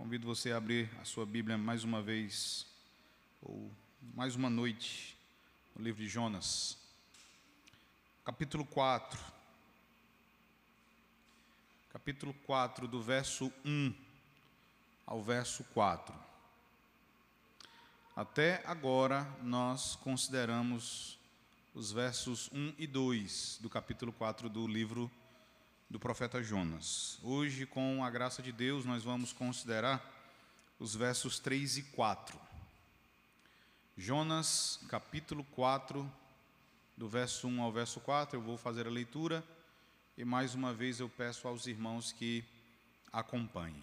Convido você a abrir a sua Bíblia mais uma vez, ou mais uma noite, no livro de Jonas, capítulo 4. Capítulo 4, do verso 1 ao verso 4. Até agora, nós consideramos os versos 1 e 2 do capítulo 4 do livro do profeta Jonas. Hoje, com a graça de Deus, nós vamos considerar os versos 3 e 4. Jonas, capítulo 4, do verso 1 ao verso 4, eu vou fazer a leitura e mais uma vez eu peço aos irmãos que acompanhem.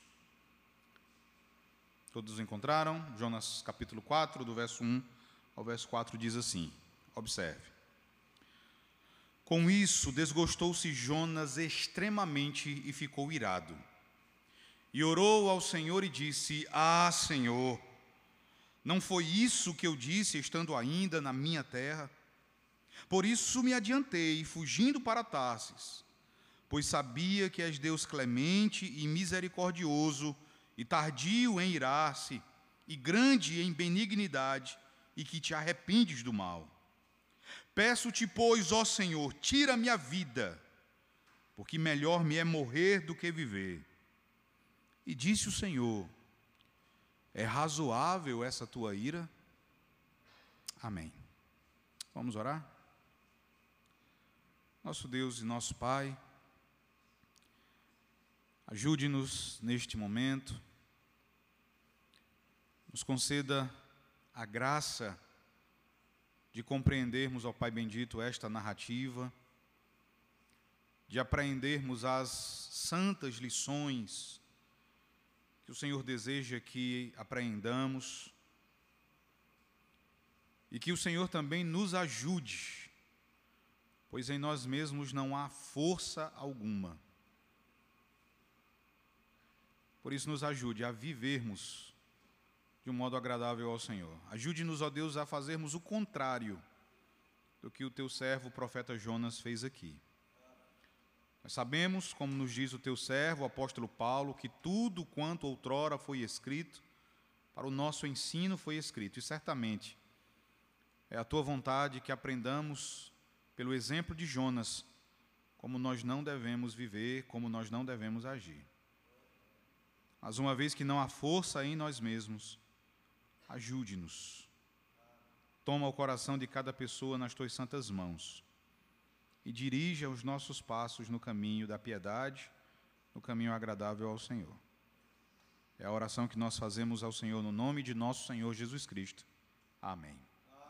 Todos encontraram? Jonas, capítulo 4, do verso 1 ao verso 4, diz assim, observe. Com isso, desgostou-se Jonas extremamente e ficou irado. E orou ao Senhor e disse: Ah, Senhor, não foi isso que eu disse estando ainda na minha terra? Por isso me adiantei, fugindo para Tarsis, pois sabia que és Deus clemente e misericordioso, e tardio em irar-se, e grande em benignidade, e que te arrependes do mal. Peço-te, pois, ó Senhor, tira a minha vida, porque melhor me é morrer do que viver. E disse o Senhor: é razoável essa tua ira? Amém. Vamos orar? Nosso Deus e nosso Pai, ajude-nos neste momento, nos conceda a graça de compreendermos, ó Pai bendito, esta narrativa, de apreendermos as santas lições que o Senhor deseja que apreendamos, e que o Senhor também nos ajude, pois em nós mesmos não há força alguma. Por isso nos ajude a vivermos de um modo agradável ao Senhor. Ajude-nos, ó Deus, a fazermos o contrário do que o teu servo, o profeta Jonas, fez aqui. Nós sabemos, como nos diz o teu servo, o apóstolo Paulo, que tudo quanto outrora foi escrito, para o nosso ensino foi escrito. E certamente é a tua vontade que aprendamos, pelo exemplo de Jonas, como nós não devemos viver, como nós não devemos agir. Mas uma vez que não há força em nós mesmos, ajude-nos. Toma o coração de cada pessoa nas tuas santas mãos e dirija os nossos passos no caminho da piedade, no caminho agradável ao Senhor. É a oração que nós fazemos ao Senhor no nome de nosso Senhor Jesus Cristo. Amém.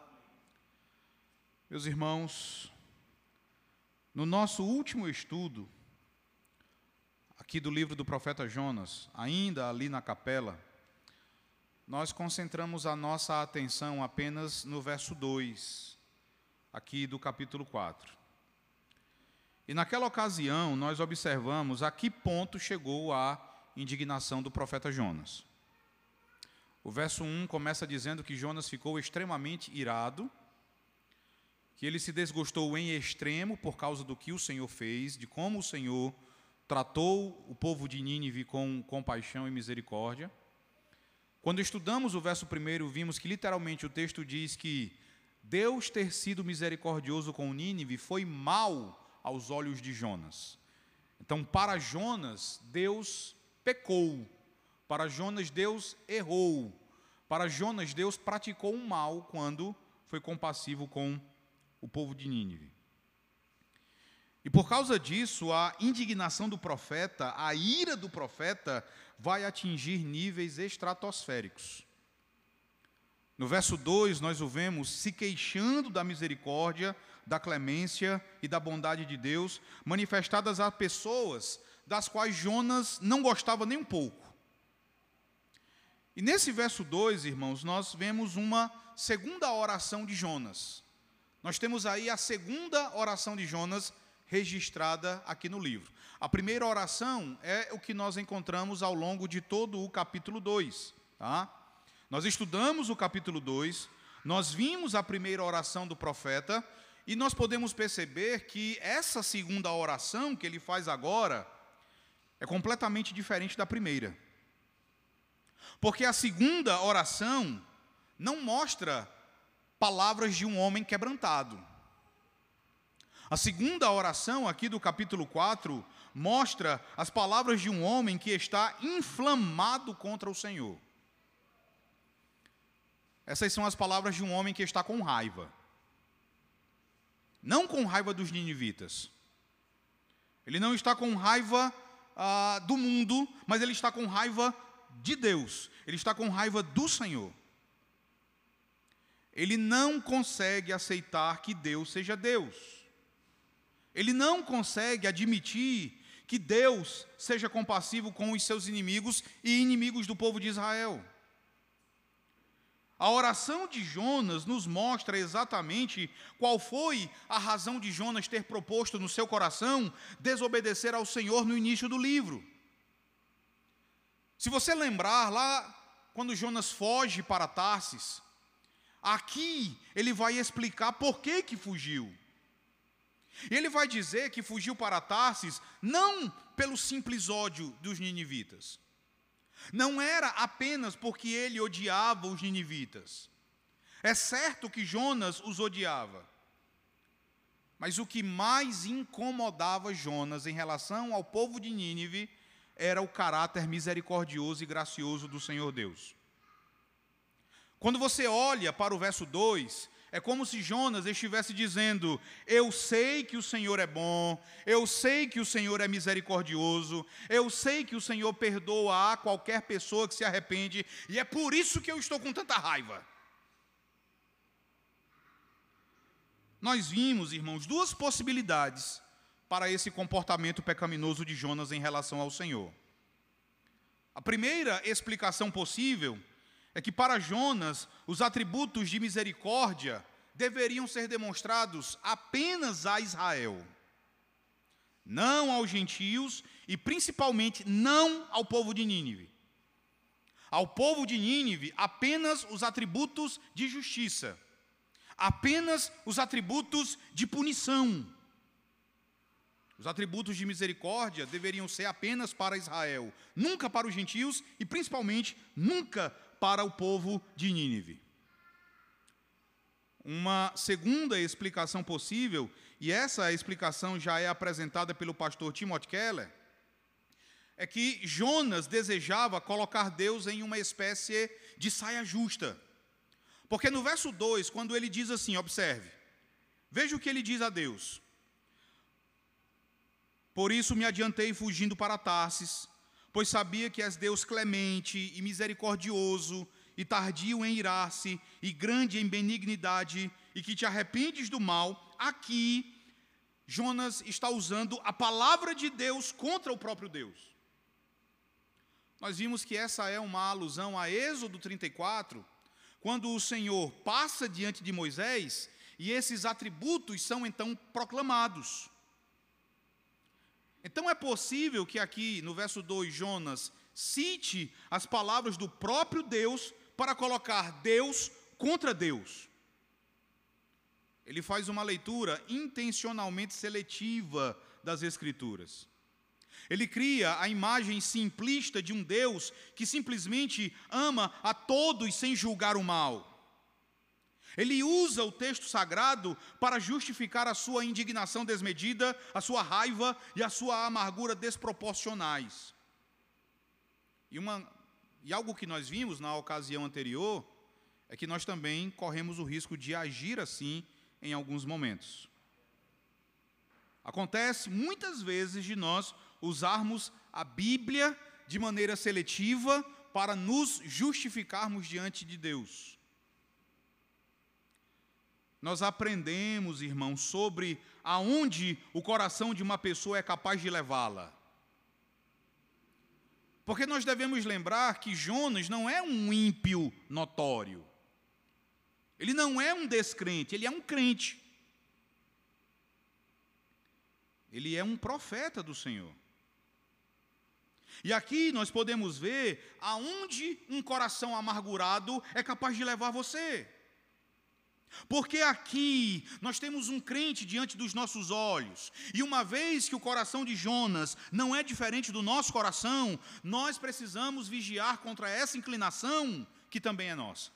Meus irmãos, no nosso último estudo aqui do livro do profeta Jonas, ainda ali na capela, nós concentramos a nossa atenção apenas no verso 2, aqui do capítulo 4. E naquela ocasião, nós observamos a que ponto chegou a indignação do profeta Jonas. O verso 1 começa dizendo que Jonas ficou extremamente irado, que ele se desgostou em extremo por causa do que o Senhor fez, de como o Senhor tratou o povo de Nínive com compaixão e misericórdia. Quando estudamos o verso 1, vimos que literalmente o texto diz que Deus ter sido misericordioso com Nínive foi mal aos olhos de Jonas. Então, para Jonas, Deus pecou. Para Jonas, Deus errou. Para Jonas, Deus praticou um mal quando foi compassivo com o povo de Nínive. E por causa disso, a indignação do profeta, a ira do profeta, vai atingir níveis estratosféricos. No verso 2, nós o vemos se queixando da misericórdia, da clemência e da bondade de Deus, manifestadas a pessoas das quais Jonas não gostava nem um pouco. E nesse verso 2, irmãos, nós vemos uma segunda oração de Jonas. Nós temos aí a segunda oração de Jonas registrada aqui no livro. A primeira oração é o que nós encontramos ao longo de todo o capítulo 2. Tá? Nós estudamos o capítulo 2, nós vimos a primeira oração do profeta, e nós podemos perceber que essa segunda oração que ele faz agora é completamente diferente da primeira. Porque a segunda oração não mostra palavras de um homem quebrantado. A segunda oração aqui do capítulo 4 mostra as palavras de um homem que está inflamado contra o Senhor. Essas são as palavras de um homem que está com raiva. Não com raiva dos ninivitas. Ele não está com raiva do mundo, mas ele está com raiva de Deus. Ele está com raiva do Senhor. Ele não consegue aceitar que Deus seja Deus. Ele não consegue admitir que Deus seja compassivo com os seus inimigos e inimigos do povo de Israel. A oração de Jonas nos mostra exatamente qual foi a razão de Jonas ter proposto no seu coração desobedecer ao Senhor no início do livro. Se você lembrar lá, quando Jonas foge para Tarsis, aqui ele vai explicar por que fugiu. Ele vai dizer que fugiu para Tarsis não pelo simples ódio dos ninivitas. Não era apenas porque ele odiava os ninivitas. É certo que Jonas os odiava. Mas o que mais incomodava Jonas em relação ao povo de Nínive era o caráter misericordioso e gracioso do Senhor Deus. Quando você olha para o verso 2, é como se Jonas estivesse dizendo: eu sei que o Senhor é bom, eu sei que o Senhor é misericordioso, eu sei que o Senhor perdoa a qualquer pessoa que se arrepende, e é por isso que eu estou com tanta raiva. Nós vimos, irmãos, duas possibilidades para esse comportamento pecaminoso de Jonas em relação ao Senhor. A primeira explicação possível é que para Jonas, os atributos de misericórdia deveriam ser demonstrados apenas a Israel, não aos gentios e principalmente não ao povo de Nínive. Ao povo de Nínive, apenas os atributos de justiça, apenas os atributos de punição. Os atributos de misericórdia deveriam ser apenas para Israel, nunca para os gentios e principalmente nunca para o povo de Nínive. Uma segunda explicação possível, e essa explicação já é apresentada pelo pastor Timothy Keller, é que Jonas desejava colocar Deus em uma espécie de saia justa. Porque no verso 2, quando ele diz assim, observe, veja o que ele diz a Deus: por isso me adiantei fugindo para Tarsis, pois sabia que és Deus clemente e misericordioso, e tardio em irar-se, e grande em benignidade, e que te arrependes do mal. Aqui, Jonas está usando a palavra de Deus contra o próprio Deus. Nós vimos que essa é uma alusão a Êxodo 34, quando o Senhor passa diante de Moisés, e esses atributos são então proclamados. Então é possível que aqui no verso 2 Jonas cite as palavras do próprio Deus para colocar Deus contra Deus. Ele faz uma leitura intencionalmente seletiva das Escrituras. Ele cria a imagem simplista de um Deus que simplesmente ama a todos sem julgar o mal. Ele usa o texto sagrado para justificar a sua indignação desmedida, a sua raiva e a sua amargura desproporcionais. E algo que nós vimos na ocasião anterior é que nós também corremos o risco de agir assim em alguns momentos. Acontece muitas vezes de nós usarmos a Bíblia de maneira seletiva para nos justificarmos diante de Deus. Nós aprendemos, irmãos, sobre aonde o coração de uma pessoa é capaz de levá-la. Porque nós devemos lembrar que Jonas não é um ímpio notório. Ele não é um descrente, ele é um crente. Ele é um profeta do Senhor. E aqui nós podemos ver aonde um coração amargurado é capaz de levar você. Porque aqui nós temos um crente diante dos nossos olhos, e uma vez que o coração de Jonas não é diferente do nosso coração, nós precisamos vigiar contra essa inclinação que também é nossa.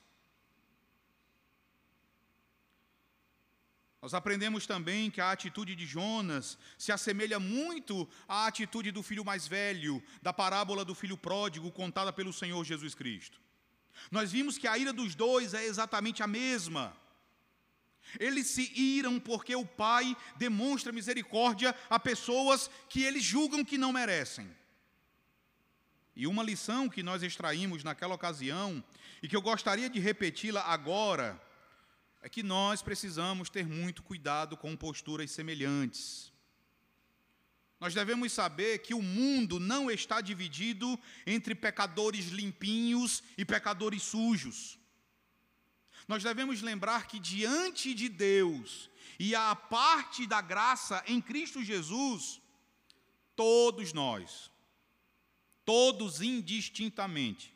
Nós aprendemos também que a atitude de Jonas se assemelha muito à atitude do filho mais velho, da parábola do filho pródigo contada pelo Senhor Jesus Cristo. Nós vimos que a ira dos dois é exatamente a mesma. Eles se iram porque o pai demonstra misericórdia a pessoas que eles julgam que não merecem. E uma lição que nós extraímos naquela ocasião, e que eu gostaria de repeti-la agora, é que nós precisamos ter muito cuidado com posturas semelhantes. Nós devemos saber que o mundo não está dividido entre pecadores limpinhos e pecadores sujos. Nós devemos lembrar que diante de Deus e à parte da graça em Cristo Jesus, todos nós, todos indistintamente,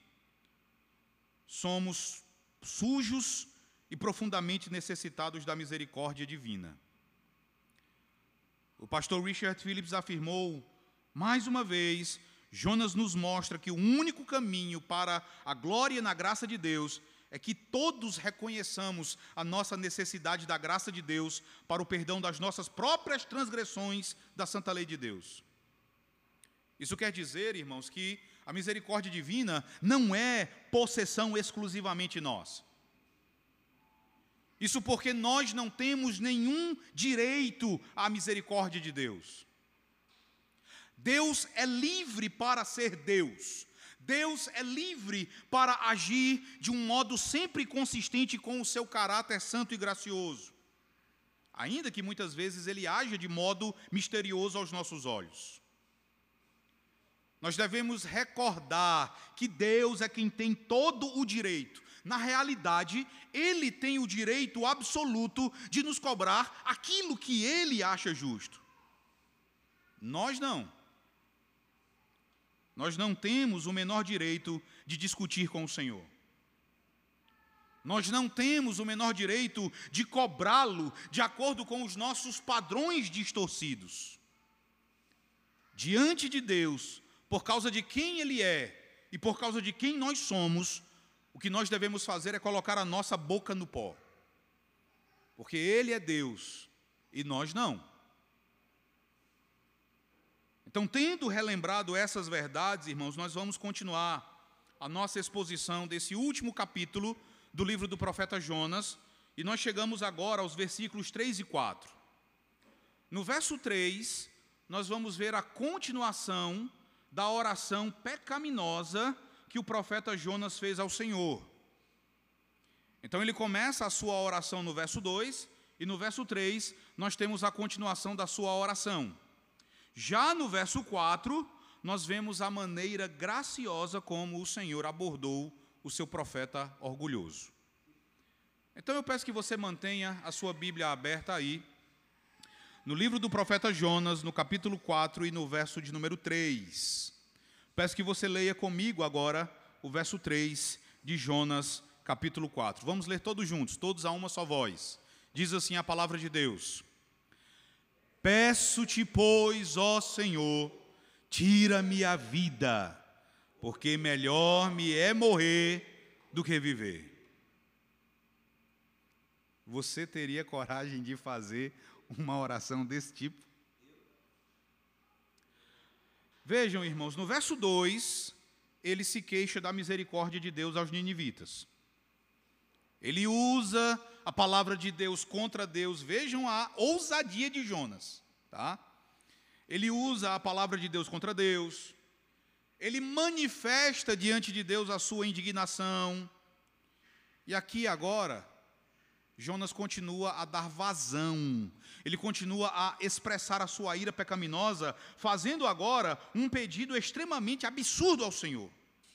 somos sujos e profundamente necessitados da misericórdia divina. O pastor Richard Phillips afirmou, mais uma vez, Jonas nos mostra que o único caminho para a glória na graça de Deus é que todos reconheçamos a nossa necessidade da graça de Deus para o perdão das nossas próprias transgressões da santa lei de Deus. Isso quer dizer, irmãos, que a misericórdia divina não é possessão exclusivamente nossa. Isso porque nós não temos nenhum direito à misericórdia de Deus. Deus é livre para ser Deus. Deus é livre para agir de um modo sempre consistente com o seu caráter santo e gracioso, ainda que muitas vezes ele haja de modo misterioso aos nossos olhos. Nós devemos recordar que Deus é quem tem todo o direito. Na realidade, Ele tem o direito absoluto de nos cobrar aquilo que Ele acha justo. Nós não. Nós não temos o menor direito de discutir com o Senhor. Nós não temos o menor direito de cobrá-lo de acordo com os nossos padrões distorcidos. Diante de Deus, por causa de quem Ele é e por causa de quem nós somos, o que nós devemos fazer é colocar a nossa boca no pó. Porque Ele é Deus e nós não. Então, tendo relembrado essas verdades, irmãos, nós vamos continuar a nossa exposição desse último capítulo do livro do profeta Jonas, e nós chegamos agora aos versículos 3 e 4. No verso 3, nós vamos ver a continuação da oração pecaminosa que o profeta Jonas fez ao Senhor. Então ele começa a sua oração no verso 2, e no verso 3 nós temos a continuação da sua oração. Já no verso 4, nós vemos a maneira graciosa como o Senhor abordou o seu profeta orgulhoso. Então eu peço que você mantenha a sua Bíblia aberta aí, no livro do profeta Jonas, no capítulo 4 e no verso de número 3. Peço que você leia comigo agora o verso 3 de Jonas, capítulo 4. Vamos ler todos juntos, todos a uma só voz. Diz assim a palavra de Deus: Peço-te, pois, ó Senhor, tira-me a vida, porque melhor me é morrer do que viver. Você teria coragem de fazer uma oração desse tipo? Vejam, irmãos, no verso 2, ele se queixa da misericórdia de Deus aos ninivitas. Ele usa a palavra de Deus contra Deus. Vejam a ousadia de Jonas, tá? Ele usa a palavra de Deus contra Deus. Ele manifesta diante de Deus a sua indignação. E aqui agora, Jonas continua a dar vazão, ele continua a expressar a sua ira pecaminosa, fazendo agora um pedido extremamente absurdo ao Senhor.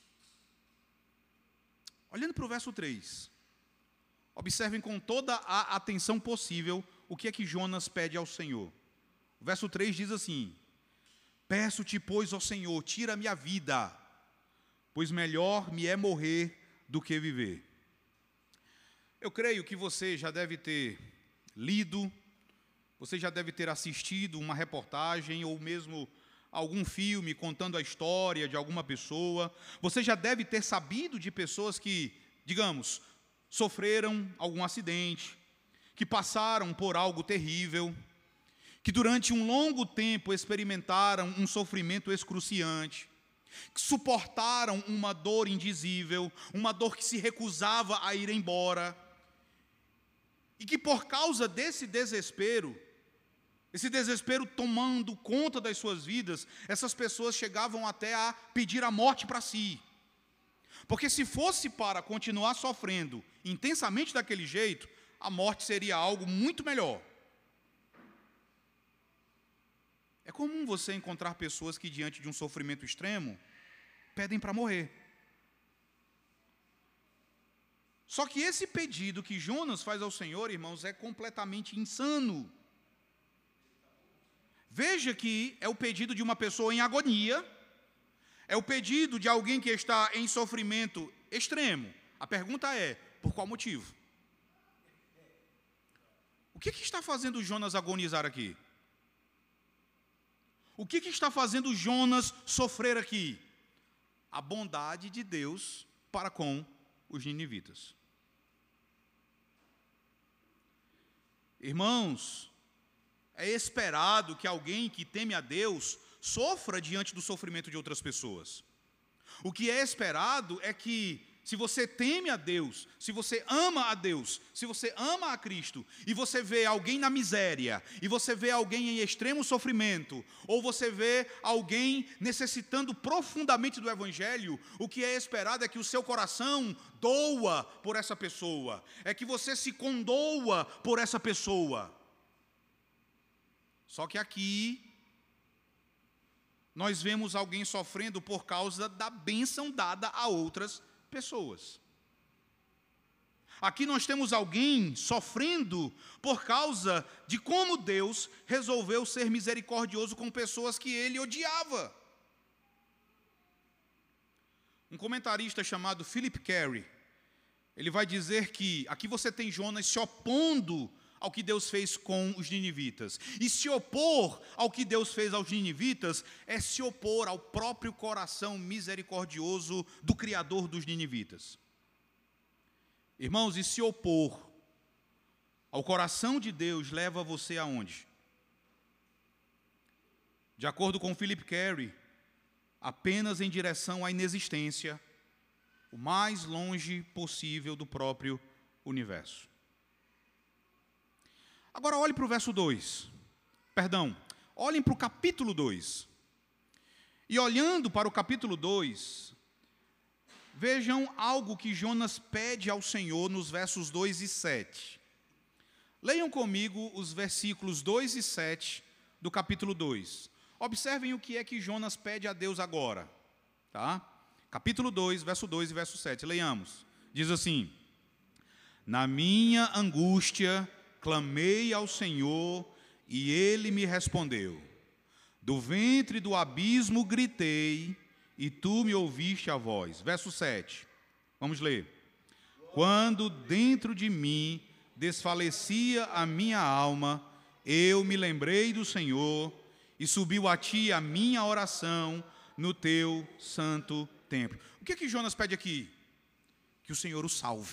Olhando para o verso 3, observem com toda a atenção possível o que é que Jonas pede ao Senhor. O verso 3 diz assim: Peço-te, pois, ó Senhor, tira-me a vida, pois melhor me é morrer do que viver. Eu creio que você já deve ter lido, você já deve ter assistido uma reportagem ou mesmo algum filme contando a história de alguma pessoa. Você já deve ter sabido de pessoas que, digamos, sofreram algum acidente, que passaram por algo terrível, que durante um longo tempo experimentaram um sofrimento excruciante, que suportaram uma dor indizível, uma dor que se recusava a ir embora, e que por causa desse desespero, esse desespero tomando conta das suas vidas, essas pessoas chegavam até a pedir a morte para si. Porque se fosse para continuar sofrendo intensamente daquele jeito, a morte seria algo muito melhor. É comum você encontrar pessoas que, diante de um sofrimento extremo, pedem para morrer. Só que esse pedido que Jonas faz ao Senhor, irmãos, é completamente insano. Veja que é o pedido de uma pessoa em agonia, é o pedido de alguém que está em sofrimento extremo. A pergunta é, por qual motivo? O que está fazendo Jonas agonizar aqui? O que está fazendo Jonas sofrer aqui? A bondade de Deus para com os ninivitas. Irmãos, é esperado que alguém que teme a Deus sofra diante do sofrimento de outras pessoas. O que é esperado é que, se você teme a Deus, se você ama a Deus, se você ama a Cristo, e você vê alguém na miséria, e você vê alguém em extremo sofrimento, ou você vê alguém necessitando profundamente do Evangelho, o que é esperado é que o seu coração doa por essa pessoa, é que você se condoa por essa pessoa. Só que aqui, nós vemos alguém sofrendo por causa da bênção dada a outras pessoas. Aqui nós temos alguém sofrendo por causa de como Deus resolveu ser misericordioso com pessoas que ele odiava. Um comentarista chamado Philip Carey, ele vai dizer que aqui você tem Jonas se opondo ao que Deus fez com os ninivitas. E se opor ao que Deus fez aos ninivitas é se opor ao próprio coração misericordioso do Criador dos ninivitas. Irmãos, e se opor ao coração de Deus leva você aonde? De acordo com Philip Carey, apenas em direção à inexistência, o mais longe possível do próprio universo. Agora olhe para o verso 2. Olhem para o capítulo 2. E olhando para o capítulo 2, vejam algo que Jonas pede ao Senhor nos versos 2 e 7. Leiam comigo os versículos 2 e 7 do capítulo 2. Observem o que é que Jonas pede a Deus agora. Tá? Capítulo 2, verso 2 e verso 7. Leiamos. Diz assim: Na minha angústia clamei ao Senhor e Ele me respondeu. Do ventre do abismo gritei e tu me ouviste a voz. Verso 7. Vamos ler. Quando dentro de mim desfalecia a minha alma, eu me lembrei do Senhor e subiu a ti a minha oração no teu santo templo. O que é que Jonas pede aqui? Que o Senhor o salve.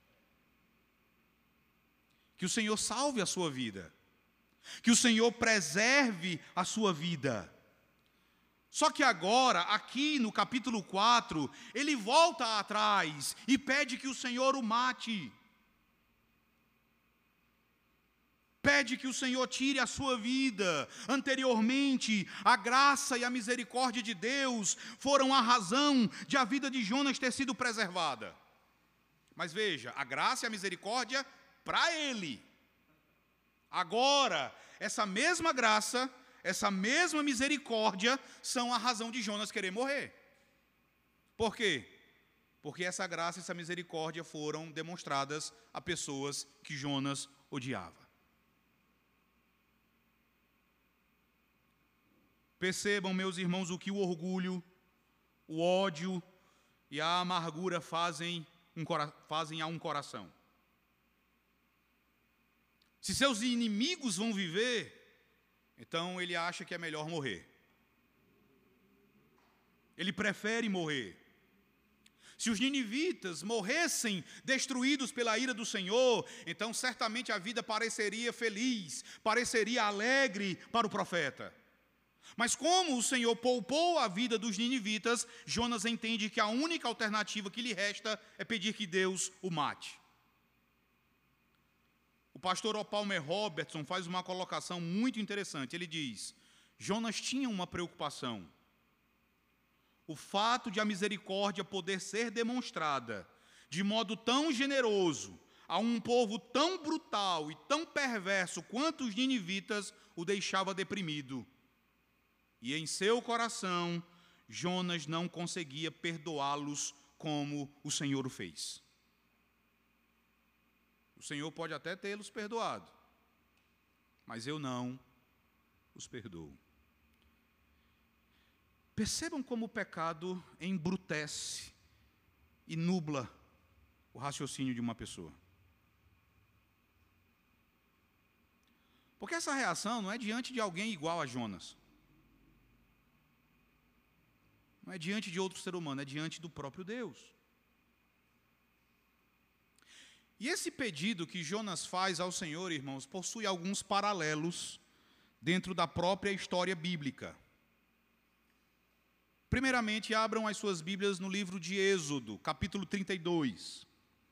Que o Senhor salve a sua vida. Que o Senhor preserve a sua vida. Só que agora, aqui no capítulo 4, ele volta atrás e pede que o Senhor o mate. Pede que o Senhor tire a sua vida. Anteriormente, a graça e a misericórdia de Deus foram a razão de a vida de Jonas ter sido preservada. Mas veja, a graça e a misericórdia para ele. Agora, essa mesma graça, essa mesma misericórdia são a razão de Jonas querer morrer. Por quê? Porque essa graça e essa misericórdia foram demonstradas a pessoas que Jonas odiava. Percebam, meus irmãos, o que o orgulho, o ódio e a amargura fazem a um coração. se seus inimigos vão viver, então ele acha que é melhor morrer. Ele prefere morrer. Se os ninivitas morressem destruídos pela ira do Senhor, então certamente a vida pareceria feliz, pareceria alegre para o profeta. Mas como o Senhor poupou a vida dos ninivitas, Jonas entende que a única alternativa que lhe resta é pedir que Deus o mate. O pastor Opalmer Robertson faz uma colocação muito interessante. Ele diz: Jonas tinha uma preocupação. O fato de a misericórdia poder ser demonstrada de modo tão generoso a um povo tão brutal e tão perverso quanto os ninivitas o deixava deprimido. E em seu coração, Jonas não conseguia perdoá-los como o Senhor o fez. O Senhor pode até tê-los perdoado, mas eu não os perdoo. Percebam como o pecado embrutece e nubla o raciocínio de uma pessoa. Porque essa reação não é diante de alguém igual a Jonas. Não é diante de outro ser humano, é diante do próprio Deus. E esse pedido que Jonas faz ao Senhor, irmãos, possui alguns paralelos dentro da própria história bíblica. Primeiramente, abram as suas Bíblias no livro de Êxodo, capítulo 32.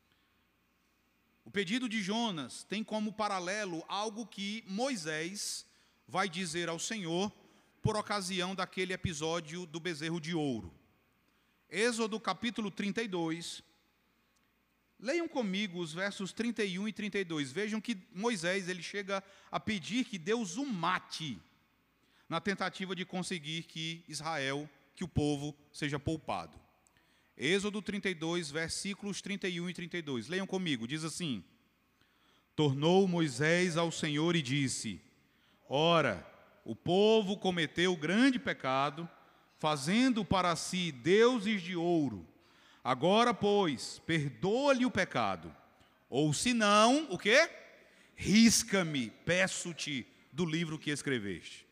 O pedido de Jonas tem como paralelo algo que Moisés vai dizer ao Senhor por ocasião daquele episódio do bezerro de ouro. Êxodo, capítulo 32. Leiam comigo os versos 31 e 32. Vejam que Moisés ele chega a pedir que Deus o mate na tentativa de conseguir que o povo seja poupado. Êxodo 32, versículos 31 e 32. Leiam comigo, diz assim: Tornou Moisés ao Senhor e disse: Ora, o povo cometeu grande pecado, fazendo para si deuses de ouro. Agora, pois, perdoa-lhe o pecado. Ou se não, o quê? Risca-me, peço-te, do livro que escreveste.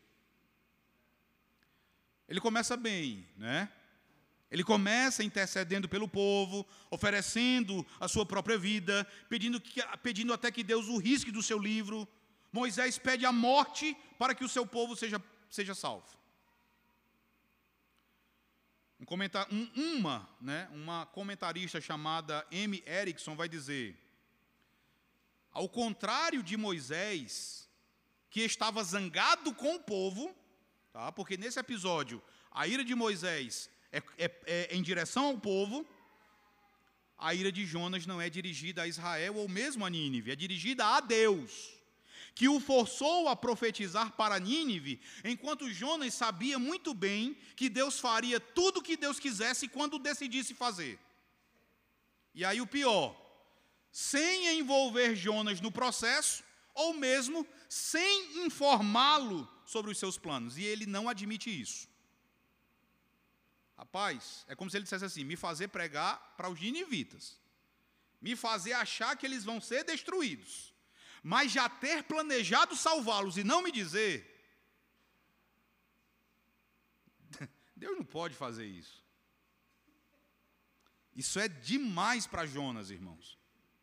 Ele começa bem, né? Ele começa intercedendo pelo povo, oferecendo a sua própria vida, pedindo até que Deus o risque do seu livro. Moisés pede a morte para que o seu povo seja salvo. Uma comentarista chamada M. Erickson vai dizer: ao contrário de Moisés, que estava zangado com o povo, tá? Porque nesse episódio a ira de Moisés é em direção ao povo, a ira de Jonas não é dirigida a Israel ou mesmo a Nínive, é dirigida a Deus, que o forçou a profetizar para Nínive, enquanto Jonas sabia muito bem que Deus faria tudo o que Deus quisesse quando decidisse fazer. E aí o pior, sem envolver Jonas no processo, ou mesmo sem informá-lo sobre os seus planos, e ele não admite isso. Rapaz, é como se ele dissesse assim: me fazer pregar para os ninivitas, me fazer achar que eles vão ser destruídos, mas já ter planejado salvá-los e não me dizer. Deus não pode fazer isso. Isso é demais para Jonas, irmãos.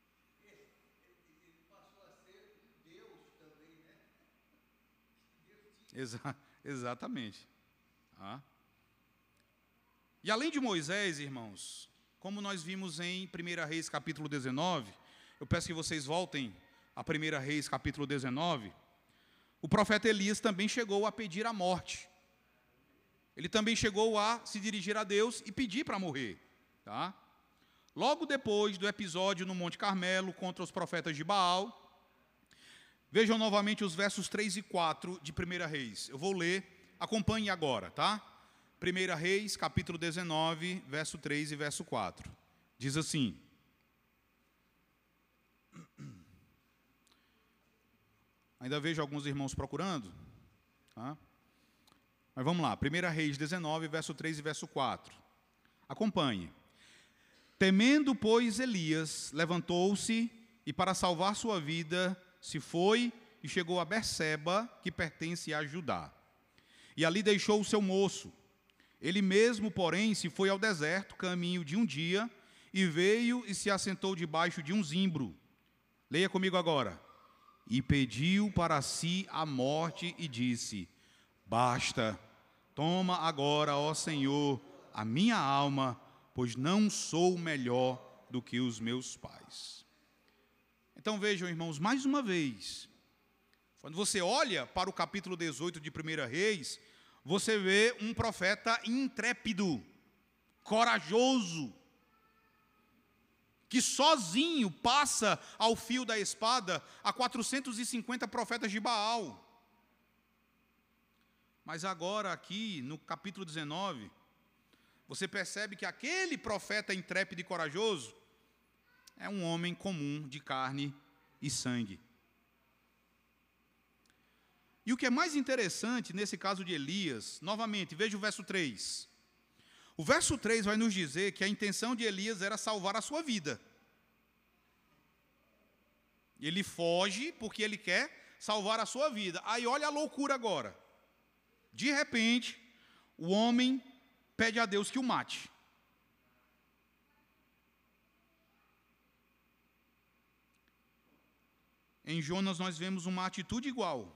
Ele passou a ser Deus também, né? Exatamente. E além de Moisés, irmãos, como nós vimos em 1 Reis capítulo 19, eu peço que vocês voltem a 1 Reis capítulo 19, o profeta Elias também chegou a pedir a morte. Ele também chegou a se dirigir a Deus e pedir para morrer. Tá? Logo depois do episódio no Monte Carmelo contra os profetas de Baal, vejam novamente os versos 3 e 4 de 1 Reis. Eu vou ler, acompanhe agora, tá? 1 Reis, capítulo 19, verso 3 e verso 4. Diz assim: ainda vejo alguns irmãos procurando, tá? Mas vamos lá, 1 Reis 19, verso 3 e verso 4. Acompanhe. Temendo, pois, Elias, levantou-se e, para salvar sua vida, se foi e chegou a Berseba, que pertence a Judá. E ali deixou o seu moço. Ele mesmo, porém, se foi ao deserto, caminho de um dia, e veio e se assentou debaixo de um zimbro. Leia comigo agora. E pediu para si a morte e disse: basta, toma agora, ó Senhor, a minha alma, pois não sou melhor do que os meus pais. Então vejam, irmãos, mais uma vez, quando você olha para o capítulo 18 de 1 Reis, você vê um profeta intrépido, corajoso, que sozinho passa ao fio da espada a 450 profetas de Baal. Mas agora aqui, no capítulo 19, você percebe que aquele profeta intrépido e corajoso é um homem comum de carne e sangue. E o que é mais interessante nesse caso de Elias, novamente, veja o verso 3. O verso 3 vai nos dizer que a intenção de Elias era salvar a sua vida. Ele foge porque ele quer salvar a sua vida. Aí olha a loucura agora. De repente, o homem pede a Deus que o mate. Em Jonas nós vemos uma atitude igual,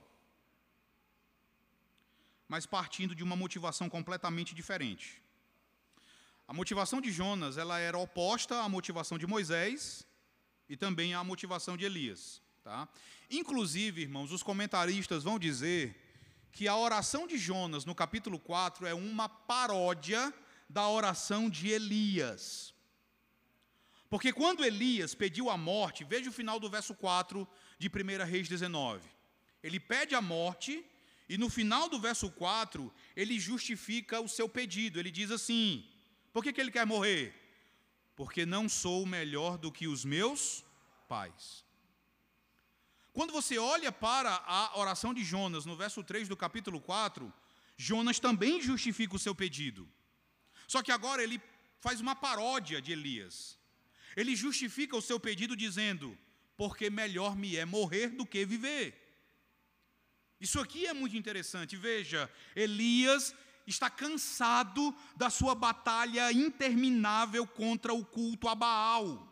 mas partindo de uma motivação completamente diferente. A motivação de Jonas, ela era oposta à motivação de Moisés e também à motivação de Elias. Tá? Inclusive, irmãos, os comentaristas vão dizer que a oração de Jonas, no capítulo 4, é uma paródia da oração de Elias. Porque quando Elias pediu a morte, veja o final do verso 4 de 1 Reis 19. Ele pede a morte e no final do verso 4, ele justifica o seu pedido. Ele diz assim: por que ele quer morrer? Porque não sou melhor do que os meus pais. Quando você olha para a oração de Jonas, no verso 3 do capítulo 4, Jonas também justifica o seu pedido. Só que agora ele faz uma paródia de Elias. Ele justifica o seu pedido dizendo: porque melhor me é morrer do que viver. Isso aqui é muito interessante. Veja, Elias está cansado da sua batalha interminável contra o culto a Baal.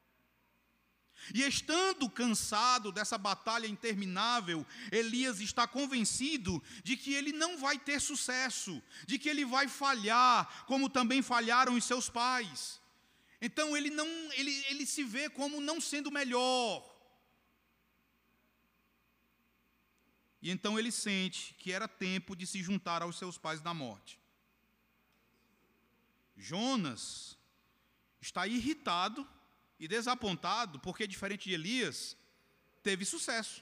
E estando cansado dessa batalha interminável, Elias está convencido de que ele não vai ter sucesso, de que ele vai falhar, como também falharam os seus pais. Então ele se vê como não sendo melhor. E então ele sente que era tempo de se juntar aos seus pais na morte. Jonas está irritado e desapontado porque, diferente de Elias, teve sucesso.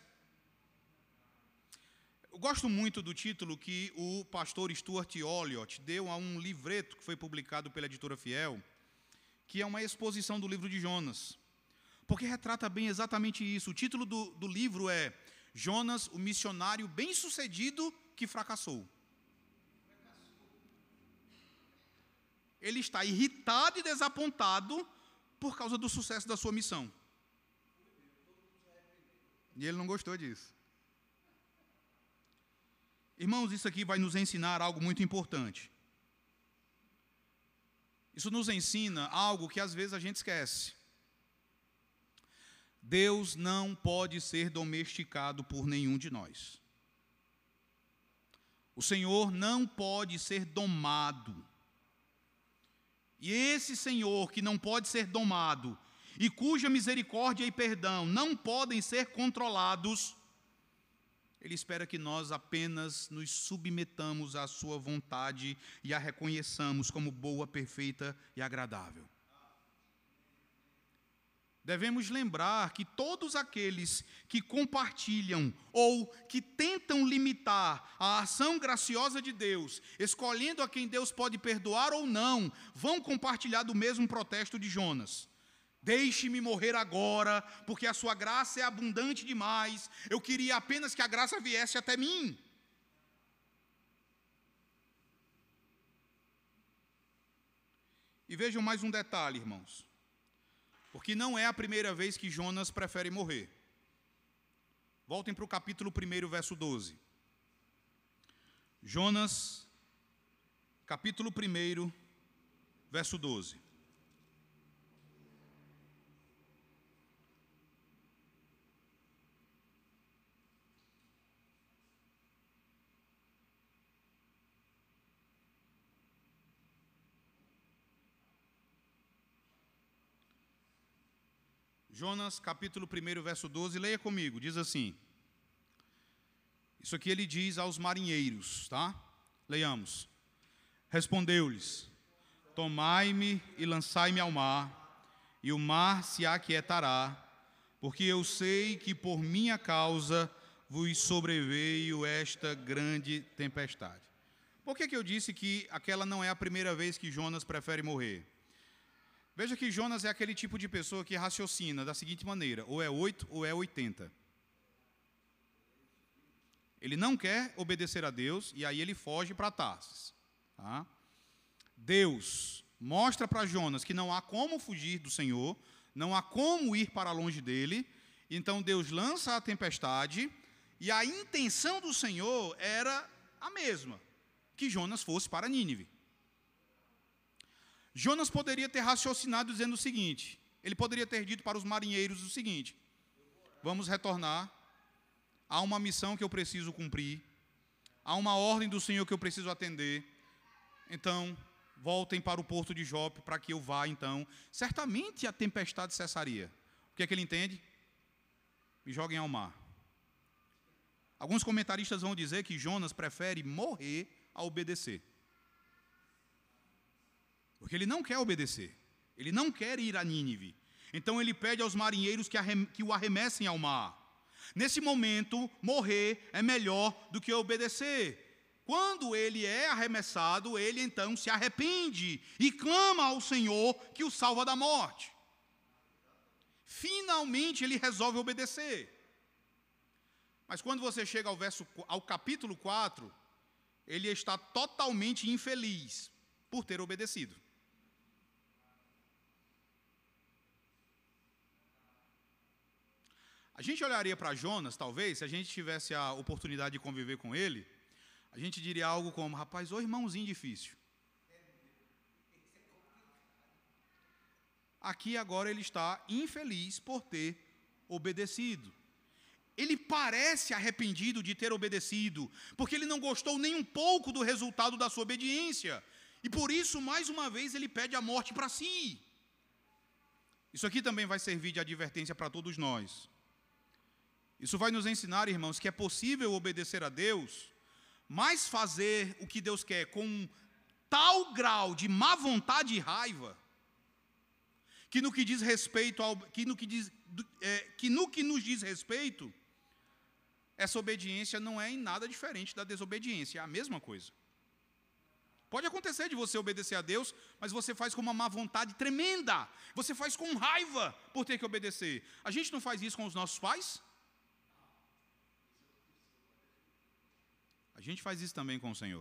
Eu gosto muito do título que o pastor Stuart Olyott deu a um livreto que foi publicado pela editora Fiel, que é uma exposição do livro de Jonas, porque retrata bem exatamente isso. O título do livro é Jonas, o missionário bem-sucedido que fracassou. Ele está irritado e desapontado por causa do sucesso da sua missão. E ele não gostou disso. Irmãos, isso aqui vai nos ensinar algo muito importante. Isso nos ensina algo que às vezes a gente esquece. Deus não pode ser domesticado por nenhum de nós. O Senhor não pode ser domado. E esse Senhor que não pode ser domado, e cuja misericórdia e perdão não podem ser controlados, Ele espera que nós apenas nos submetamos à sua vontade e a reconheçamos como boa, perfeita e agradável. Devemos lembrar que todos aqueles que compartilham ou que tentam limitar a ação graciosa de Deus, escolhendo a quem Deus pode perdoar ou não, vão compartilhar do mesmo protesto de Jonas. Deixe-me morrer agora, porque a sua graça é abundante demais. Eu queria apenas que a graça viesse até mim. E vejam mais um detalhe, irmãos. Porque não é a primeira vez que Jonas prefere morrer. Voltem para o capítulo 1, verso 12. Jonas, capítulo 1, verso 12. Jonas, capítulo 1, verso 12, leia comigo, diz assim. Isso aqui ele diz aos marinheiros, tá? Leiamos. Respondeu-lhes: tomai-me e lançai-me ao mar, e o mar se aquietará, porque eu sei que por minha causa vos sobreveio esta grande tempestade. Por que eu disse que aquela não é a primeira vez que Jonas prefere morrer? Veja que Jonas é aquele tipo de pessoa que raciocina da seguinte maneira: ou é 8 ou é 80. Ele não quer obedecer a Deus e aí ele foge para Tarsis. Tá? Deus mostra para Jonas que não há como fugir do Senhor, não há como ir para longe dele. Então Deus lança a tempestade e a intenção do Senhor era a mesma, que Jonas fosse para Nínive. Jonas poderia ter raciocinado dizendo o seguinte, ele poderia ter dito para os marinheiros o seguinte: vamos retornar, há uma missão que eu preciso cumprir, há uma ordem do Senhor que eu preciso atender, então voltem para o porto de Jope para que eu vá então. Certamente a tempestade cessaria. O que é que ele entende? Me joguem ao mar. Alguns comentaristas vão dizer que Jonas prefere morrer a obedecer. Porque ele não quer obedecer, ele não quer ir a Nínive. Então ele pede aos marinheiros que o arremessem ao mar. Nesse momento, morrer é melhor do que obedecer. Quando ele é arremessado, ele então se arrepende e clama ao Senhor que o salva da morte. Finalmente ele resolve obedecer. Mas quando você chega ao capítulo 4, ele está totalmente infeliz por ter obedecido. A gente olharia para Jonas, talvez, se a gente tivesse a oportunidade de conviver com ele, a gente diria algo como: rapaz, ô irmãozinho difícil. Aqui agora ele está infeliz por ter obedecido. Ele parece arrependido de ter obedecido, porque ele não gostou nem um pouco do resultado da sua obediência. E por isso, mais uma vez, ele pede a morte para si. Isso aqui também vai servir de advertência para todos nós. Isso vai nos ensinar, irmãos, que é possível obedecer a Deus, mas fazer o que Deus quer com tal grau de má vontade e raiva, que no que diz respeito no que nos diz respeito, essa obediência não é em nada diferente da desobediência, é a mesma coisa. Pode acontecer de você obedecer a Deus, mas você faz com uma má vontade tremenda, você faz com raiva por ter que obedecer. A gente não faz isso com os nossos pais? A gente faz isso também com o Senhor.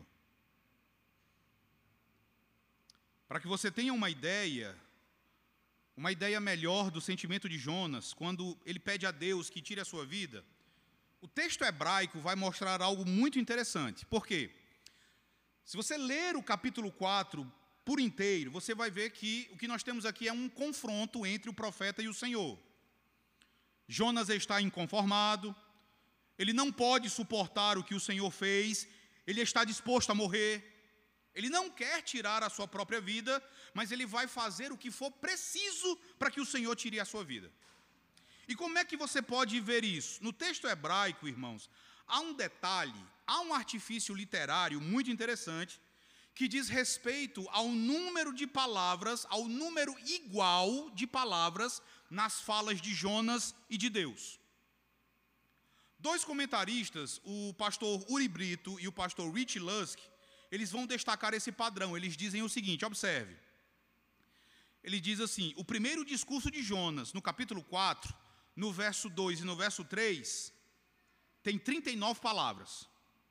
Para que você tenha uma ideia melhor do sentimento de Jonas, quando ele pede a Deus que tire a sua vida, o texto hebraico vai mostrar algo muito interessante. Por quê? Se você ler o capítulo 4 por inteiro, você vai ver que o que nós temos aqui é um confronto entre o profeta e o Senhor. Jonas está inconformado, ele não pode suportar o que o Senhor fez, ele está disposto a morrer, ele não quer tirar a sua própria vida, mas ele vai fazer o que for preciso para que o Senhor tire a sua vida. E como é que você pode ver isso? No texto hebraico, irmãos, há um detalhe, há um artifício literário muito interessante, que diz respeito ao número de palavras, ao número igual de palavras nas falas de Jonas e de Deus. Dois comentaristas, o pastor Uri Brito e o pastor Rich Lusk, eles vão destacar esse padrão. Eles dizem o seguinte, observe. Ele diz assim: o primeiro discurso de Jonas, no capítulo 4, no verso 2 e no verso 3, tem 39 palavras.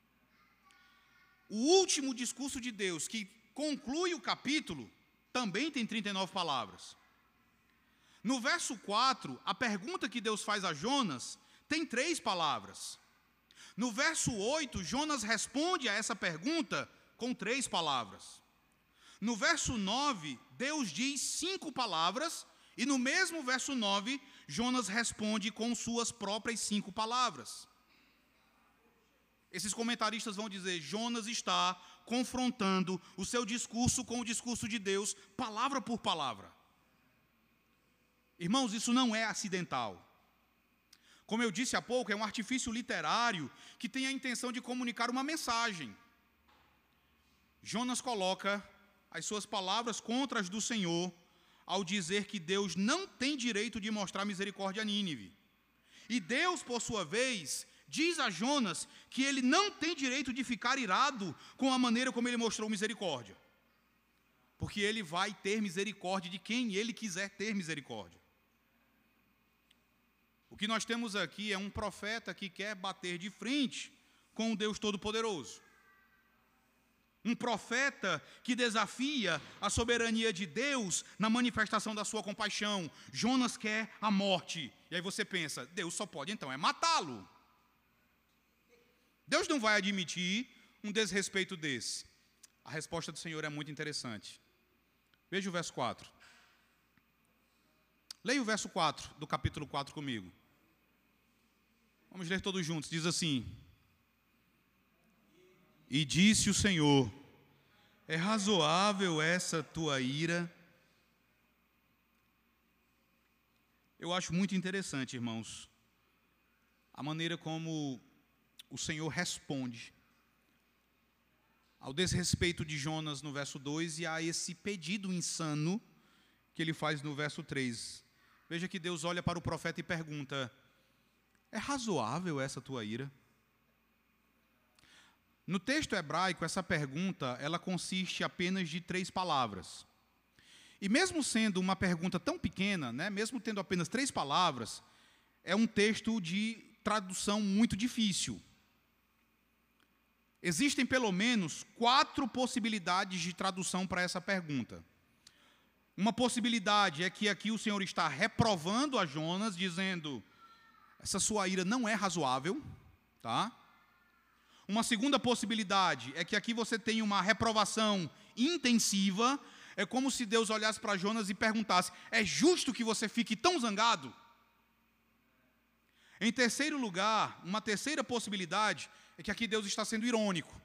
O último discurso de Deus, que conclui o capítulo, também tem 39 palavras. No verso 4, a pergunta que Deus faz a Jonas tem 3 palavras. No verso 8, Jonas responde a essa pergunta com 3 palavras. No verso 9, Deus diz 5 palavras, e no mesmo verso 9, Jonas responde com suas próprias 5 palavras. Esses comentaristas vão dizer, Jonas está confrontando o seu discurso com o discurso de Deus, palavra por palavra. Irmãos, isso não é acidental. Como eu disse há pouco, é um artifício literário que tem a intenção de comunicar uma mensagem. Jonas coloca as suas palavras contra as do Senhor, ao dizer que Deus não tem direito de mostrar misericórdia a Nínive. E Deus, por sua vez, diz a Jonas que ele não tem direito de ficar irado com a maneira como ele mostrou misericórdia. Porque ele vai ter misericórdia de quem ele quiser ter misericórdia. O que nós temos aqui é um profeta que quer bater de frente com o Deus Todo-Poderoso. Um profeta que desafia a soberania de Deus na manifestação da sua compaixão. Jonas quer a morte. E aí você pensa, Deus só pode então matá-lo. Deus não vai admitir um desrespeito desse. A resposta do Senhor é muito interessante. Veja o verso 4. Leia o verso 4 do capítulo 4 comigo. Vamos ler todos juntos. Diz assim: E disse o Senhor, é razoável essa tua ira? Eu acho muito interessante, irmãos, a maneira como o Senhor responde ao desrespeito de Jonas no verso 2 e a esse pedido insano que ele faz no verso 3. Veja que Deus olha para o profeta e pergunta, é razoável essa tua ira? No texto hebraico, essa pergunta, ela consiste apenas de 3 palavras. E mesmo sendo uma pergunta tão pequena, mesmo tendo apenas 3 palavras, é um texto de tradução muito difícil. Existem pelo menos 4 possibilidades de tradução para essa pergunta. Uma possibilidade é que aqui o Senhor está reprovando a Jonas, dizendo, essa sua ira não é razoável, tá? Uma segunda possibilidade é que aqui você tem uma reprovação intensiva, é como se Deus olhasse para Jonas e perguntasse, é justo que você fique tão zangado? Em terceiro lugar, uma terceira possibilidade é que aqui Deus está sendo irônico.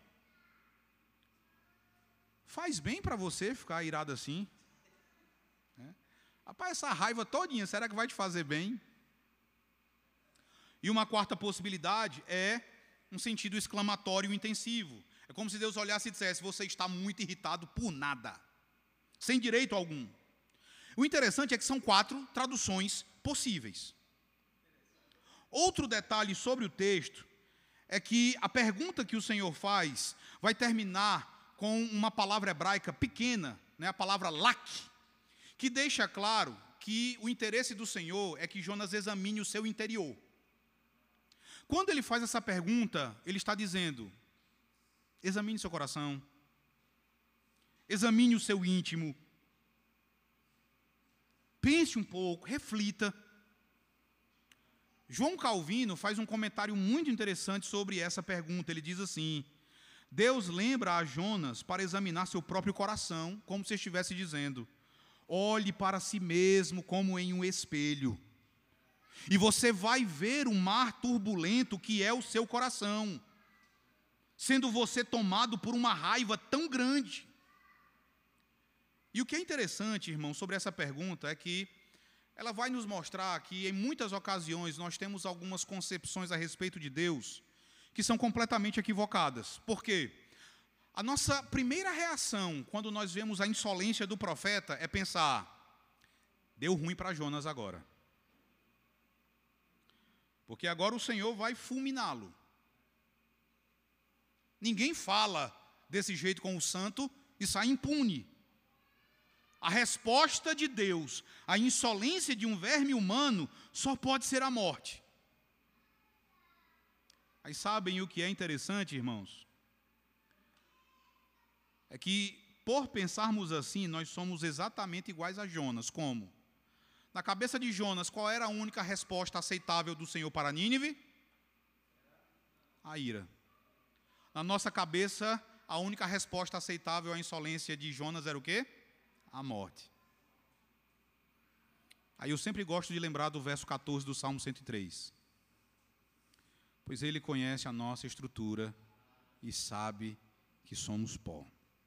Faz bem para você ficar irado assim? Rapaz, essa raiva todinha, será que vai te fazer bem? E uma quarta possibilidade é um sentido exclamatório intensivo. É como se Deus olhasse e dissesse, você está muito irritado por nada, sem direito algum. O interessante é que são 4 traduções possíveis. Outro detalhe sobre o texto é que a pergunta que o Senhor faz vai terminar com uma palavra hebraica pequena, a palavra lak, que deixa claro que o interesse do Senhor é que Jonas examine o seu interior. Quando ele faz essa pergunta, ele está dizendo, examine seu coração, examine o seu íntimo, pense um pouco, reflita. João Calvino faz um comentário muito interessante sobre essa pergunta. Ele diz assim, Deus lembra a Jonas para examinar seu próprio coração, como se estivesse dizendo, olhe para si mesmo como em um espelho. E você vai ver o mar turbulento que é o seu coração, sendo você tomado por uma raiva tão grande. E o que é interessante, irmão, sobre essa pergunta é que ela vai nos mostrar que em muitas ocasiões nós temos algumas concepções a respeito de Deus que são completamente equivocadas. Por quê? A nossa primeira reação quando nós vemos a insolência do profeta é pensar, deu ruim para Jonas agora. Porque agora o Senhor vai fulminá-lo. Ninguém fala desse jeito com o santo e sai impune. A resposta de Deus à insolência de um verme humano só pode ser a morte. Aí sabem o que é interessante, irmãos? É que, por pensarmos assim, nós somos exatamente iguais a Jonas. Como? Na cabeça de Jonas, qual era a única resposta aceitável do Senhor para Nínive? A ira. Na nossa cabeça, a única resposta aceitável à insolência de Jonas era o quê? A morte. Aí eu sempre gosto de lembrar do verso 14 do Salmo 103. Pois Ele conhece a nossa estrutura e sabe que somos pó.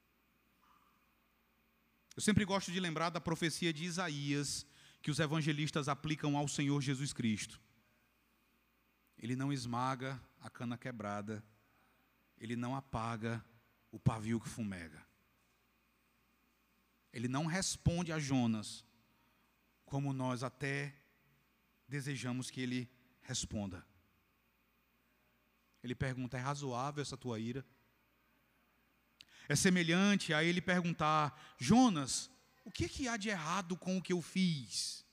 Eu sempre gosto de lembrar da profecia de Isaías, que os evangelistas aplicam ao Senhor Jesus Cristo. Ele não esmaga a cana quebrada, Ele não apaga o pavio que fumega. Ele não responde a Jonas como nós até desejamos que Ele responda. Ele pergunta: é razoável essa tua ira? É semelhante a ele perguntar: Jonas, o que há de errado com o que eu fiz?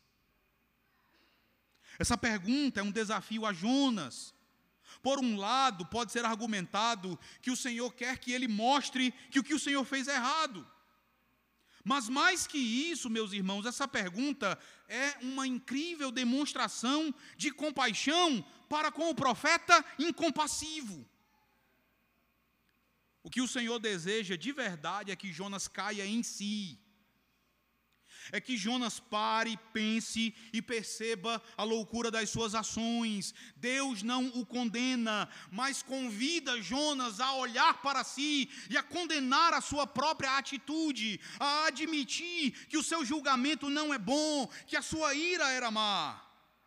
Essa pergunta é um desafio a Jonas. Por um lado, pode ser argumentado que o Senhor quer que ele mostre que o Senhor fez é errado. Mas mais que isso, meus irmãos, essa pergunta é uma incrível demonstração de compaixão para com o profeta incompassivo. O que o Senhor deseja de verdade é que Jonas caia em si. É que Jonas pare, pense e perceba a loucura das suas ações. Deus não o condena, mas convida Jonas a olhar para si e a condenar a sua própria atitude, a admitir que o seu julgamento não é bom, que a sua ira era má.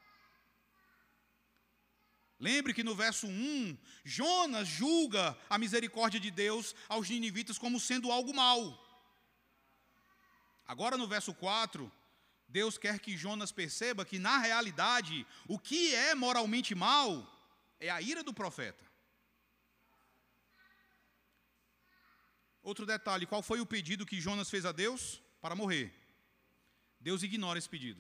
Lembre que no verso 1, Jonas julga a misericórdia de Deus aos ninivitas como sendo algo mau. Agora no verso 4, Deus quer que Jonas perceba que na realidade o que é moralmente mal é a ira do profeta. Outro detalhe, qual foi o pedido que Jonas fez a Deus? Para morrer. Deus ignora esse pedido.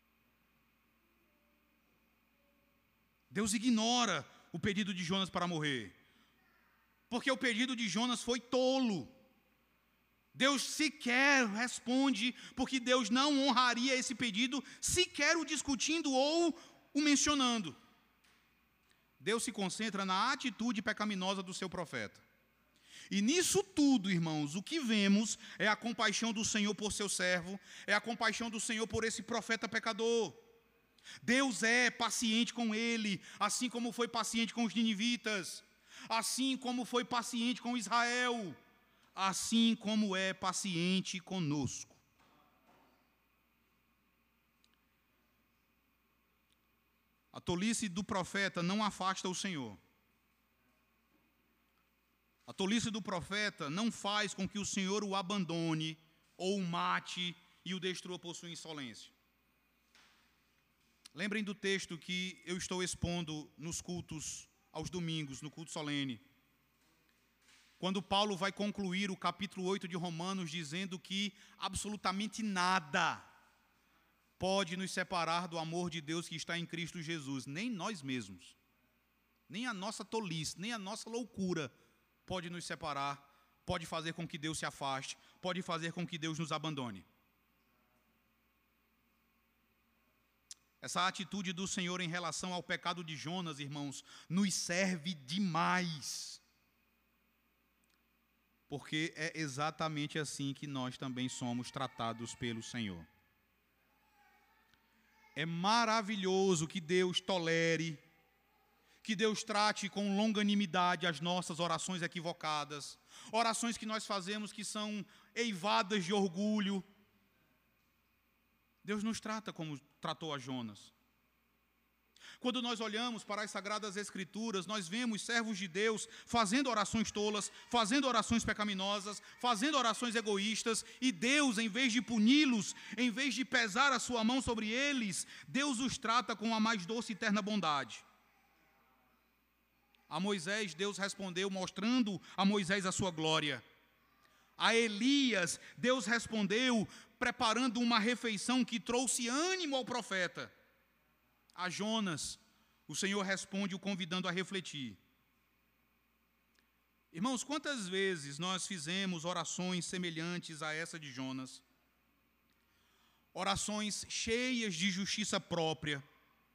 Deus ignora o pedido de Jonas para morrer. Porque o pedido de Jonas foi tolo. Deus sequer responde, porque Deus não honraria esse pedido, sequer o discutindo ou o mencionando. Deus se concentra na atitude pecaminosa do seu profeta. E nisso tudo, irmãos, o que vemos é a compaixão do Senhor por seu servo, é a compaixão do Senhor por esse profeta pecador. Deus é paciente com ele, assim como foi paciente com os ninivitas, assim como foi paciente com Israel, assim como é paciente conosco. A tolice do profeta não afasta o Senhor. A tolice do profeta não faz com que o Senhor o abandone, ou o mate e o destrua por sua insolência. Lembrem do texto que eu estou expondo nos cultos aos domingos, no culto solene. Quando Paulo vai concluir o capítulo 8 de Romanos, dizendo que absolutamente nada pode nos separar do amor de Deus que está em Cristo Jesus, nem nós mesmos, nem a nossa tolice, nem a nossa loucura pode nos separar, pode fazer com que Deus se afaste, pode fazer com que Deus nos abandone. Essa atitude do Senhor em relação ao pecado de Jonas, irmãos, nos serve demais. Porque é exatamente assim que nós também somos tratados pelo Senhor. É maravilhoso que Deus tolere, que Deus trate com longanimidade as nossas orações equivocadas, orações que nós fazemos que são eivadas de orgulho. Deus nos trata como tratou a Jonas. Quando nós olhamos para as Sagradas Escrituras, nós vemos servos de Deus fazendo orações tolas, fazendo orações pecaminosas, fazendo orações egoístas, e Deus, em vez de puni-los, em vez de pesar a sua mão sobre eles, Deus os trata com a mais doce e terna bondade. A Moisés, Deus respondeu mostrando a Moisés a sua glória. A Elias, Deus respondeu preparando uma refeição que trouxe ânimo ao profeta. A Jonas, o Senhor responde o convidando a refletir. Irmãos, quantas vezes nós fizemos orações semelhantes a essa de Jonas? orações cheias de justiça própria.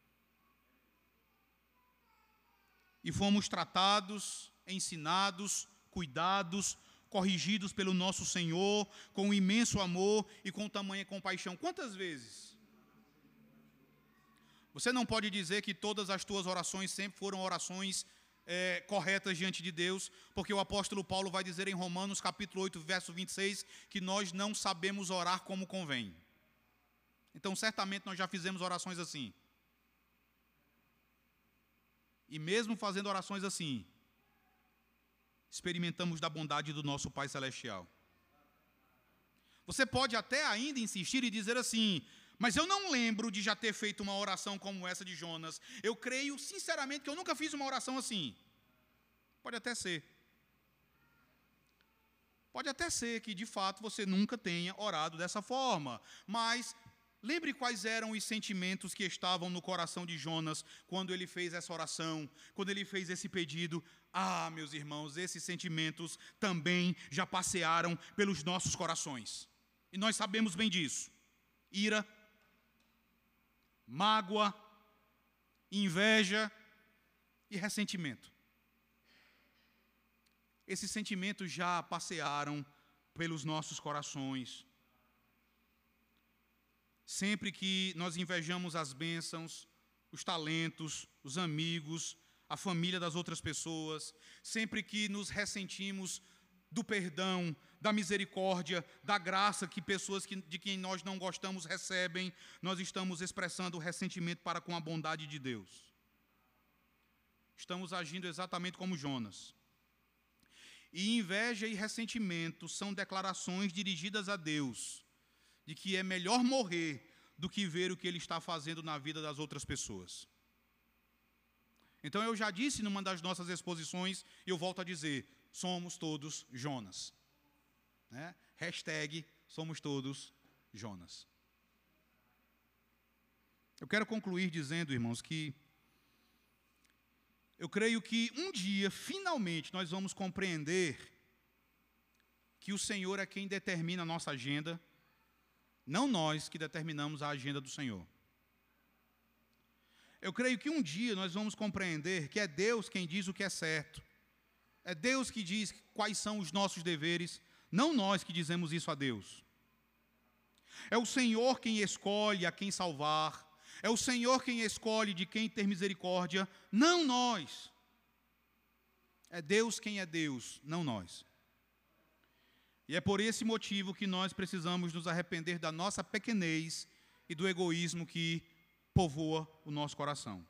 E fomos tratados, ensinados, cuidados, corrigidos pelo nosso Senhor, com um imenso amor e com tamanha compaixão. Quantas vezes? Você não pode dizer que todas as tuas orações sempre foram orações corretas diante de Deus, porque o apóstolo Paulo vai dizer em Romanos capítulo 8, verso 26, que nós não sabemos orar como convém. Então, certamente nós já fizemos orações assim. E mesmo fazendo orações assim, experimentamos da bondade do nosso Pai Celestial. Você pode até ainda insistir e dizer assim, mas eu não lembro de já ter feito uma oração como essa de Jonas. Eu creio sinceramente que eu nunca fiz uma oração assim. Pode até ser. Pode até ser que de fato você nunca tenha orado dessa forma. Mas lembre quais eram os sentimentos que estavam no coração de Jonas quando ele fez essa oração, quando ele fez esse pedido. Ah, meus irmãos, esses sentimentos também já passearam pelos nossos corações. E nós sabemos bem disso. Ira, mágoa, inveja e ressentimento. Esses sentimentos já passearam pelos nossos corações. Sempre que nós invejamos as bênçãos, os talentos, os amigos, a família das outras pessoas, sempre que nos ressentimos do perdão, da misericórdia, da graça que pessoas de quem nós não gostamos recebem, nós estamos expressando ressentimento para com a bondade de Deus. Estamos agindo exatamente como Jonas. E inveja e ressentimento são declarações dirigidas a Deus, de que é melhor morrer do que ver o que Ele está fazendo na vida das outras pessoas. Então eu já disse numa das nossas exposições, e eu volto a dizer, somos todos Jonas. Né? Hashtag somos todos Jonas. Eu quero concluir dizendo, irmãos, que eu creio que um dia, finalmente, nós vamos compreender que o Senhor é quem determina a nossa agenda, não nós que determinamos a agenda do Senhor. Eu creio que um dia nós vamos compreender que é Deus quem diz o que é certo. É Deus que diz quais são os nossos deveres, não nós que dizemos isso a Deus. É o Senhor quem escolhe a quem salvar. É o Senhor quem escolhe de quem ter misericórdia, não nós. É Deus quem é Deus, não nós. E é por esse motivo que nós precisamos nos arrepender da nossa pequenez e do egoísmo que povoa o nosso coração.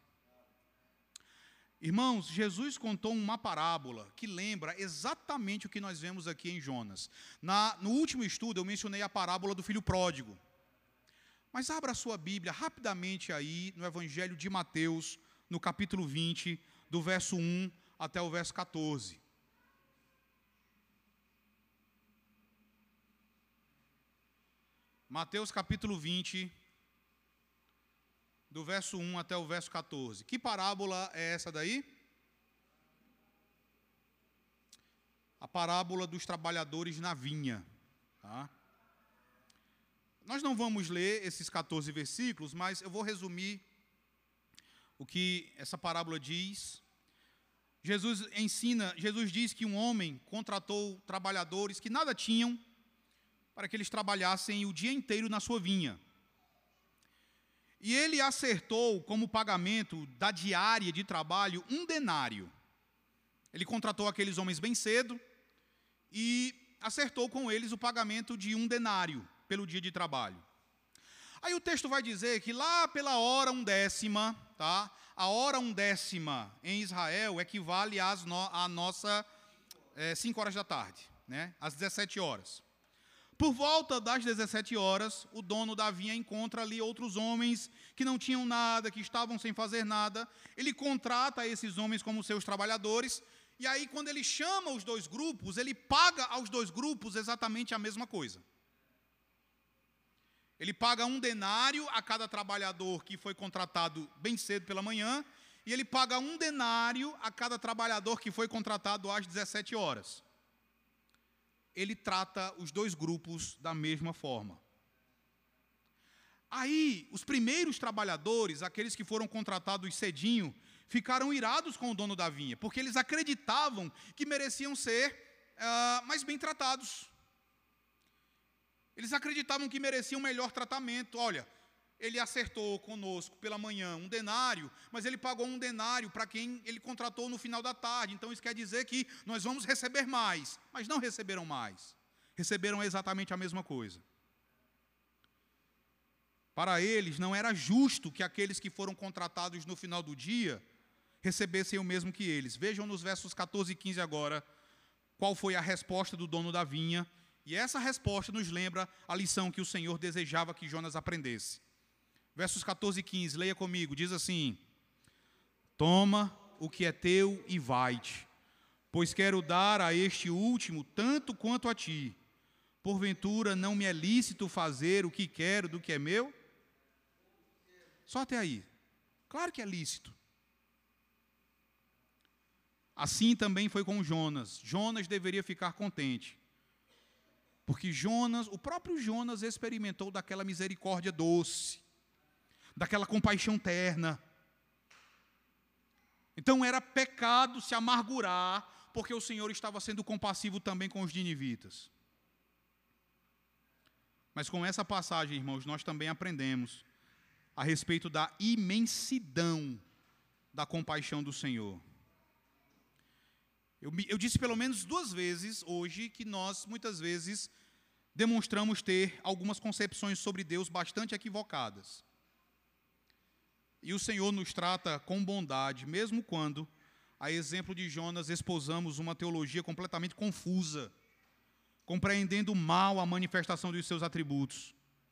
Irmãos, Jesus contou uma parábola que lembra exatamente o que nós vemos aqui em Jonas. No último estudo eu mencionei a parábola do filho pródigo. Mas abra a sua Bíblia rapidamente aí no Evangelho de Mateus, no capítulo 20, do verso 1 até o verso 14. Mateus capítulo 20, do verso 1 até o verso 14. Que parábola é essa daí? A parábola dos trabalhadores na vinha. Tá? Nós não vamos ler esses 14 versículos, mas eu vou resumir o que essa parábola diz. Jesus diz que um homem contratou trabalhadores que nada tinham para que eles trabalhassem o dia inteiro na sua vinha. E ele acertou como pagamento da diária de trabalho 1 denário. Ele contratou aqueles homens bem cedo e acertou com eles o pagamento de 1 denário pelo dia de trabalho. Aí o texto vai dizer que lá pela hora 1/10, tá? A hora 1/10 em Israel equivale à nossa 5 horas da tarde, né? Às 17 horas. Por volta das 17 horas, o dono da vinha encontra ali outros homens que não tinham nada, que estavam sem fazer nada. Ele contrata esses homens como seus trabalhadores, e aí quando ele chama os dois grupos, ele paga aos dois grupos exatamente a mesma coisa. Ele paga 1 denário a cada trabalhador que foi contratado bem cedo pela manhã, e ele paga 1 denário a cada trabalhador que foi contratado às 17 horas. Ele trata os dois grupos da mesma forma. Aí, os primeiros trabalhadores, aqueles que foram contratados cedinho, ficaram irados com o dono da vinha, porque eles acreditavam que mereciam ser mais bem tratados. Eles acreditavam que mereciam melhor tratamento. Olha, ele acertou conosco pela manhã 1 denário, mas ele pagou 1 denário para quem ele contratou no final da tarde. Então isso quer dizer que nós vamos receber mais, mas não receberam mais. Receberam exatamente a mesma coisa. Para eles não era justo que aqueles que foram contratados no final do dia recebessem o mesmo que eles. Vejam nos versos 14 e 15 agora qual foi a resposta do dono da vinha. E essa resposta nos lembra a lição que o Senhor desejava que Jonas aprendesse. Versos 14 e 15, leia comigo, diz assim: toma o que é teu e vai-te, pois quero dar a este último tanto quanto a ti. Porventura não me é lícito fazer o que quero do que é meu? Só até aí. Claro que é lícito. Assim também foi com Jonas. Jonas deveria ficar contente, porque o próprio Jonas experimentou daquela misericórdia doce, daquela compaixão terna. Então era pecado se amargurar, porque o Senhor estava sendo compassivo também com os ninivitas. Mas com essa passagem, irmãos, nós também aprendemos a respeito da imensidão da compaixão do Senhor. Eu disse pelo menos 2 vezes hoje que nós, muitas vezes, demonstramos ter algumas concepções sobre Deus bastante equivocadas. E o Senhor nos trata com bondade, mesmo quando, a exemplo de Jonas, esposamos uma teologia completamente confusa, compreendendo mal a manifestação dos seus atributos.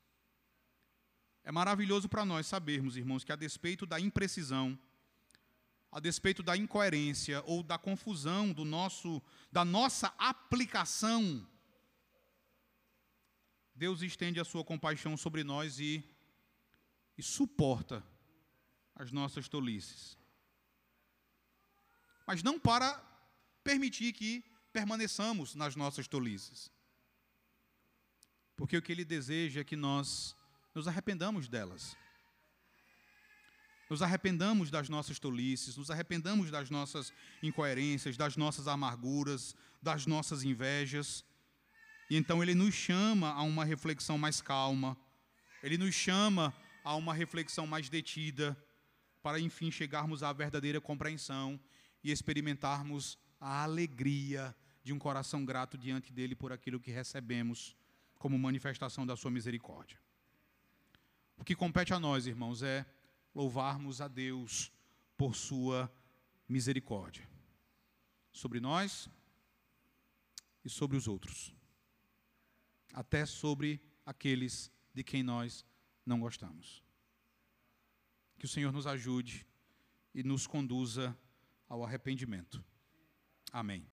É maravilhoso para nós sabermos, irmãos, que a despeito da imprecisão, a despeito da incoerência ou da confusão da nossa aplicação, Deus estende a sua compaixão sobre nós e suporta as nossas tolices. Mas não para permitir que permaneçamos nas nossas tolices. Porque o que Ele deseja é que nós nos arrependamos delas. Nos arrependamos das nossas tolices, nos arrependamos das nossas incoerências, das nossas amarguras, das nossas invejas. E então Ele nos chama a uma reflexão mais calma, Ele nos chama a uma reflexão mais detida, para enfim chegarmos à verdadeira compreensão e experimentarmos a alegria de um coração grato diante dEle por aquilo que recebemos como manifestação da sua misericórdia. O que compete a nós, irmãos, é louvarmos a Deus por sua misericórdia sobre nós e sobre os outros, até sobre aqueles de quem nós não gostamos. Que o Senhor nos ajude e nos conduza ao arrependimento. Amém.